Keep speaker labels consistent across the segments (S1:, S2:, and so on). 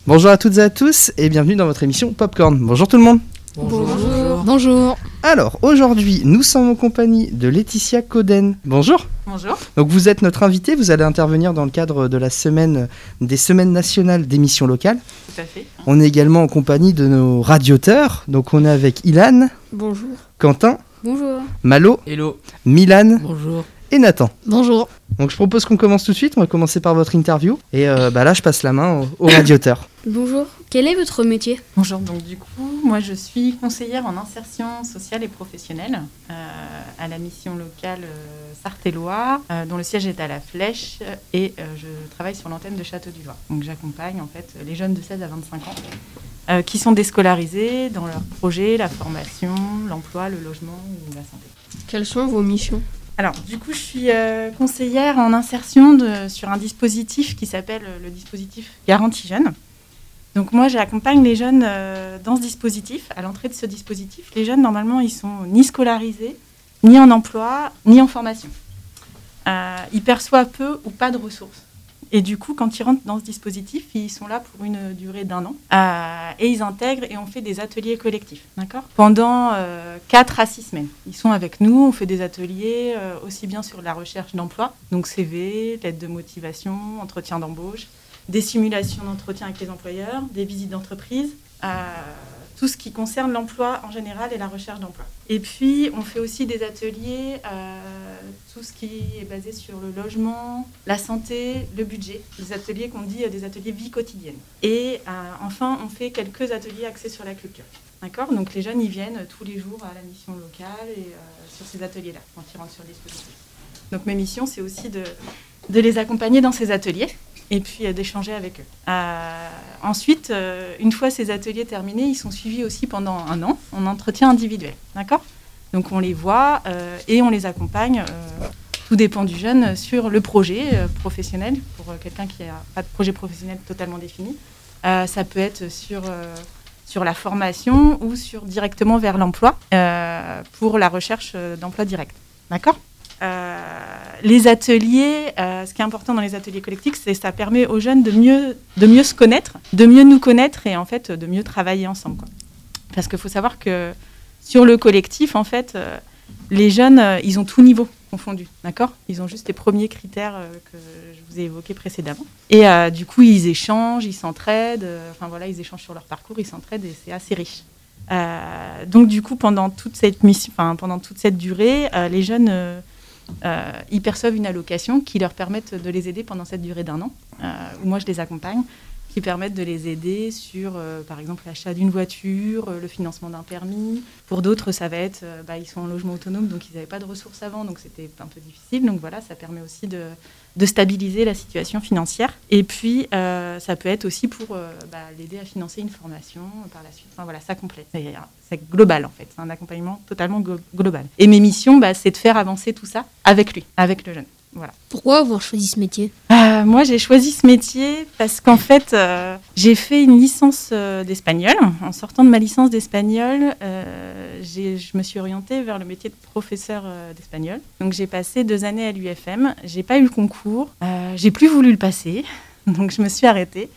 S1: Bonjour à toutes et à tous et bienvenue dans votre émission Popcorn. Bonjour tout le monde.
S2: Bonjour. Bonjour.
S1: Alors aujourd'hui, nous sommes en compagnie de Laetitia Coden. Bonjour.
S3: Bonjour.
S1: Donc vous êtes notre invitée, vous allez intervenir dans le cadre de la semaine des semaines nationales d'émissions locales.
S3: Tout à fait.
S1: On est également en compagnie de nos radioteurs. Donc on est avec Ilan.
S2: Bonjour.
S1: Quentin.
S2: Bonjour.
S1: Malo.
S4: Hello.
S1: Milan.
S4: Bonjour.
S1: Et Nathan.
S2: Bonjour.
S1: Donc je propose qu'on commence tout de suite, on va commencer par votre interview. Et là je passe la main au radioteurs.
S2: Bonjour. Quel est votre métier ?
S3: Bonjour, donc du coup, moi je suis conseillère en insertion sociale et professionnelle à la mission locale Sarthe-et-Loire, dont le siège est à La Flèche, et je travaille sur l'antenne de Château-du-Loir. Donc j'accompagne en fait les jeunes de 16 à 25 ans qui sont déscolarisés dans leurs projets, la formation, l'emploi, le logement ou la santé.
S2: Quelles sont vos missions ?
S3: Alors, du coup, je suis conseillère en insertion sur un dispositif qui s'appelle le dispositif Garantie Jeunes. Donc moi, j'accompagne les jeunes dans ce dispositif. À l'entrée de ce dispositif, les jeunes, normalement, ils sont ni scolarisés, ni en emploi, ni en formation. Ils perçoivent peu ou pas de ressources. Et du coup, quand ils rentrent dans ce dispositif, ils sont là pour une durée d'1 an. Et ils intègrent et on fait des ateliers collectifs, d'accord ? Pendant 4 à 6 semaines. Ils sont avec nous, on fait des ateliers aussi bien sur la recherche d'emploi, donc CV, lettre de motivation, entretien d'embauche, des simulations d'entretien avec les employeurs, des visites d'entreprise, tout ce qui concerne l'emploi en général et la recherche d'emploi. Et puis, on fait aussi des ateliers, tout ce qui est basé sur le logement, la santé, le budget. Des ateliers qu'on dit des ateliers vie quotidienne. Et enfin, on fait quelques ateliers axés sur la culture. D'accord ? Donc, les jeunes, ils viennent tous les jours à la mission locale et sur ces ateliers-là, quand ils rentrent sur le dispositif. Donc, ma mission, c'est aussi de les accompagner dans ces ateliers et puis d'échanger avec eux. Ensuite, une fois ces ateliers terminés, ils sont suivis aussi pendant 1 an en entretien individuel. D'accord ? Donc on les voit et on les accompagne, tout dépend du jeune, sur le projet professionnel, pour quelqu'un qui n'a pas de projet professionnel totalement défini. Ça peut être sur la formation ou directement vers l'emploi, pour la recherche d'emploi direct. D'accord ? Les ateliers, ce qui est important dans les ateliers collectifs, c'est que ça permet aux jeunes de mieux se connaître, de mieux nous connaître et en fait de mieux travailler ensemble, quoi. Parce qu'il faut savoir que sur le collectif, en fait, les jeunes, ils ont tout niveau confondu, d'accord ? Ils ont juste les premiers critères que je vous ai évoqués précédemment. Et du coup, ils échangent, ils s'entraident, ils échangent sur leur parcours, ils s'entraident et c'est assez riche. Donc du coup, pendant toute cette durée, les jeunes ils perçoivent une allocation qui leur permettent de les aider pendant cette durée d'1 an, où moi je les accompagne, qui permettent de les aider sur, par exemple, l'achat d'une voiture, le financement d'un permis. Pour d'autres, ça va être, ils sont en logement autonome, donc ils n'avaient pas de ressources avant, donc c'était un peu difficile. Donc voilà, ça permet aussi de stabiliser la situation financière. Et puis, ça peut être aussi pour l'aider à financer une formation par la suite. Enfin voilà, ça complète. C'est global, en fait. C'est un accompagnement totalement global. Et mes missions, c'est de faire avancer tout ça avec lui, avec le jeune. Voilà.
S2: Pourquoi avoir choisi ce métier ?
S3: Moi, j'ai choisi ce métier parce qu'en fait, j'ai fait une licence d'espagnol. En sortant de ma licence d'espagnol, je me suis orientée vers le métier de professeur d'espagnol. Donc, j'ai passé 2 années à l'UFM. J'ai pas eu le concours. J'ai plus voulu le passer. Donc, je me suis arrêtée.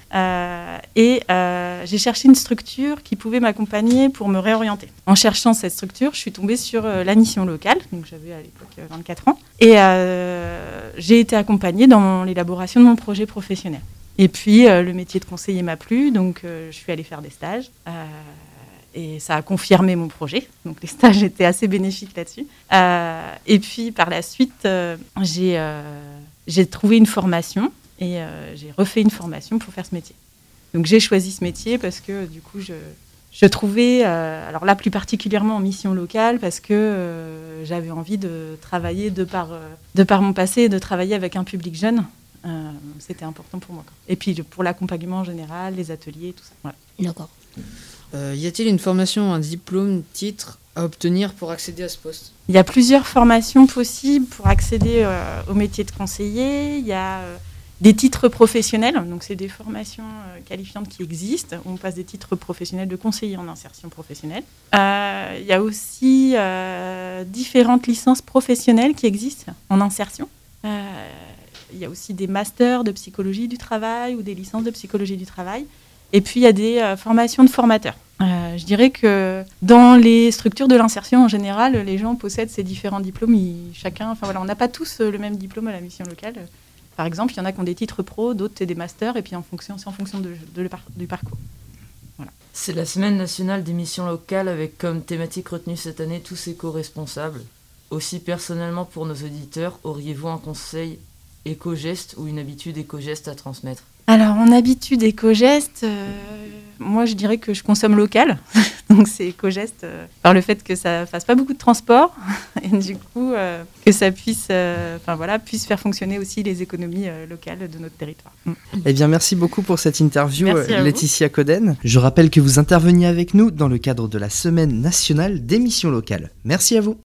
S3: J'ai cherché une structure qui pouvait m'accompagner pour me réorienter. En cherchant cette structure, je suis tombée sur la mission locale. Donc, j'avais à l'époque 24 ans. Et j'ai été accompagnée dans l'élaboration de mon projet professionnel. Et puis, le métier de conseiller m'a plu. Donc, je suis allée faire des stages. Et ça a confirmé mon projet. Donc, les stages étaient assez bénéfiques là-dessus. Et puis, par la suite, j'ai trouvé une formation. Et j'ai refait une formation pour faire ce métier. Donc j'ai choisi ce métier parce que du coup je trouvais, alors là plus particulièrement en mission locale, parce que j'avais envie de travailler de par mon passé, de travailler avec un public jeune. C'était important pour moi, quoi. Et puis pour l'accompagnement en général, les ateliers, tout ça. Voilà.
S2: D'accord.
S4: Y a-t-il une formation, un diplôme, titre à obtenir pour accéder à ce poste ?
S3: Il y a plusieurs formations possibles pour accéder au métier de conseiller. Il y a des titres professionnels, donc c'est des formations qualifiantes qui existent. On passe des titres professionnels de conseiller en insertion professionnelle. Il y a aussi différentes licences professionnelles qui existent en insertion. Il y a aussi des masters de psychologie du travail ou des licences de psychologie du travail. Et puis, il y a des formations de formateurs. Je dirais que dans les structures de l'insertion, en général, les gens possèdent ces différents diplômes. On n'a pas tous le même diplôme à la mission locale. Par exemple, il y en a qui ont des titres pro, d'autres c'est des masters, et puis c'est en fonction du parcours. Voilà.
S5: C'est la semaine nationale des missions locales avec comme thématique retenue cette année tous éco-responsables. Aussi personnellement pour nos auditeurs, auriez-vous un conseil éco-geste ou une habitude éco-geste à transmettre ?
S3: Alors, en habitude éco-geste, moi je dirais que je consomme local. Donc c'est éco-geste par le fait que ça fasse pas beaucoup de transport et du coup que ça puisse faire fonctionner aussi les économies locales de notre territoire.
S1: Eh bien, merci beaucoup pour cette interview,
S3: Merci à vous.
S1: Laetitia Coden. Je rappelle que vous interveniez avec nous dans le cadre de la Semaine nationale des missions locales. Merci à vous.